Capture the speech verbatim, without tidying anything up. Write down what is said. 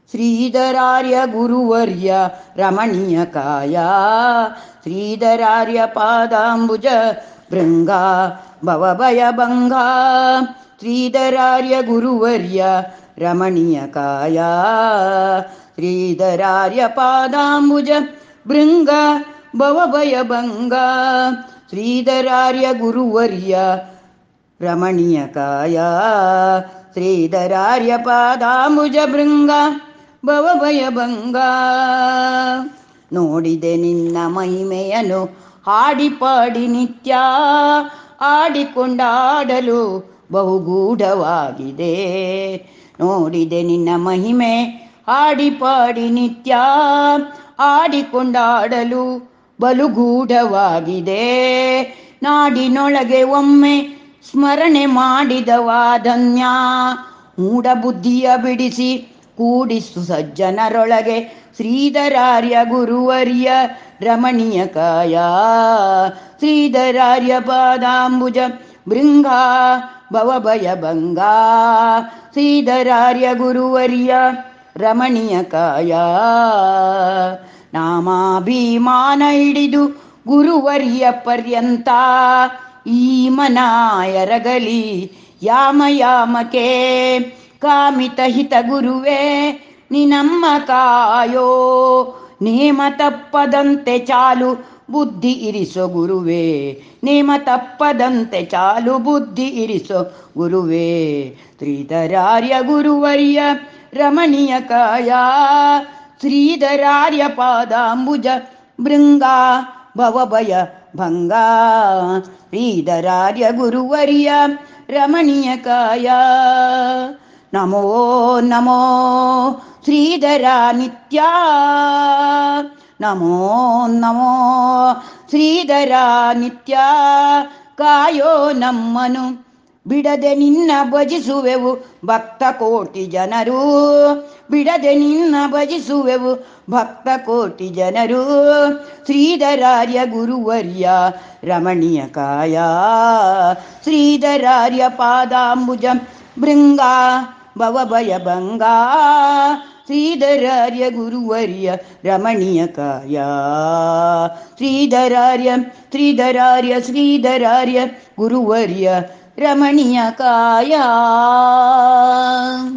ಶ್ರೀಧರಾರ್ಯ ಗುರುವರ್ಯ ರಮಣೀಯ ಕಾಯ ಶ್ರೀಧರಾರ್ಯ ಪಾದಾಂಬುಜ ಭೃಂಗ ಭವಭಯ ಭಂಗ ಶ್ರೀಧರಾರ್ಯ ಗುರುವರ್ಯ ರಮಣೀಯ ಕಾಯ ಶ್ರೀಧರಾರ್ಯ ಪಾದಾಂಬುಜ ಭೃಂಗ ಭವಭಯ ಭಂಗ ಶ್ರೀಧರಾರ್ಯ ಗುರುವರ್ಯ ರಮಣೀಯ ಕಾಯ ಶ್ರೀಧರಾರ್ಯ ಪಾದಾಂಬುಜ ಭೃಂಗ ಭವಭಯ ಭಂಗ ನೋಡಿದೆ ನಿನ್ನ ಮಹಿಮೆಯನು ಹಾಡಿ ಪಾಡಿ ನಿತ್ಯ ಆಡಿಕೊಂಡಾಡಲು ಬಹುಗೂಢವಾಗಿದೆ. ನೋಡಿದೆ ನಿನ್ನ ಮಹಿಮೆ ಹಾಡಿ ಪಾಡಿ ನಿತ್ಯ ಆಡಿಕೊಂಡಾಡಲು ಬಲುಗೂಢವಾಗಿದೆ. ನಾಡಿನೊಳಗೆ ಒಮ್ಮೆ ಸ್ಮರಣೆ ಮಾಡಿದವಾಧನ್ಯ ಮೂಢ ಬುದ್ಧಿಯ ಬಿಡಿಸಿ ಕೂಡಿಸು ಸಜ್ಜನರೊಳಗೆ ಶ್ರೀಧರಾರ್ಯ ಗುರುವರ್ಯ ರಮಣೀಯ ಕಾಯ ಶ್ರೀಧರಾರ್ಯ ಪಾದಾಂಬುಜ ಭೃಂಗ ಭವಭಯ ಭಂಗ ಶ್ರೀಧರಾರ್ಯ ಗುರುವರ್ಯ ರಮಣೀಯ ಕಾಯ ನಾಮಾಭಿಮಾನ ಹಿಡಿದು ಗುರುವರ್ಯ ಪರ್ಯಂತ ಈ ಮನ ಎರಗಲಿ ಯಾಮ ಯಾಮಕೆ ಕಾಮಿತ ಹಿತ ಗುರುವೇ ನಿನಮ್ಮ ಕಾಯೋ ನೇಮ ತಪ್ಪದಂತೆ ಚಾಲು ಬುದ್ಧಿ ಇರಿಸೋ ಗುರುವೇ ನೇಮ ತಪ್ಪದಂತೆ ಚಾಲು ಬುದ್ಧಿ ಇರಿಸೋ ಗುರುವೇ ಶ್ರೀಧರಾರ್ಯ ಗುರುವರ್ಯ ರಮಣೀಯ ಕಾಯ ಶ್ರೀಧರಾರ್ಯ ಪಾದಾಂಬುಜ ಭೃಂಗ ಭವಭಯ ಭಂಗ ಶ್ರೀಧರಾರ್ಯ ಗುರುವರ್ಯ ರಮಣೀಯ ಕಾಯ ನಮೋ ನಮೋ ಶ್ರೀಧರ ನಿತ್ಯ ನಮೋ ನಮೋ ಶ್ರೀಧರ ನಿತ್ಯ ಕಾಯೋ ನಮ್ಮನು ಬಿಡದೆ ನಿನ್ನ ಭಜಿಸುವೆವು ಭಕ್ತ ಕೋಟಿ ಜನರು ಬಿಡದೆ ನಿನ್ನ ಭಜಿಸುವೆವು ಭಕ್ತ ಕೋಟಿ ಜನರು ಶ್ರೀಧರಾರ್ಯ ಗುರುವರ್ಯ ರಮಣೀಯ ಕಾಯ ಶ್ರೀಧರಾರ್ಯ ಪಾದಾಂಬುಜ ಭೃಂಗ ಭವಭಯ ಭಂಗ ಶ್ರೀಧರಾರ್ಯ ಗುರುವರ್ಯ ರಮಣೀಯ ಕಾಯ ಶ್ರೀಧರಾರ್ಯ ಶ್ರೀಧರಾರ್ಯ ಶ್ರೀಧರಾರ್ಯ ಗುರುವರ್ಯ ರಮಣೀಯ ಕಾಯ.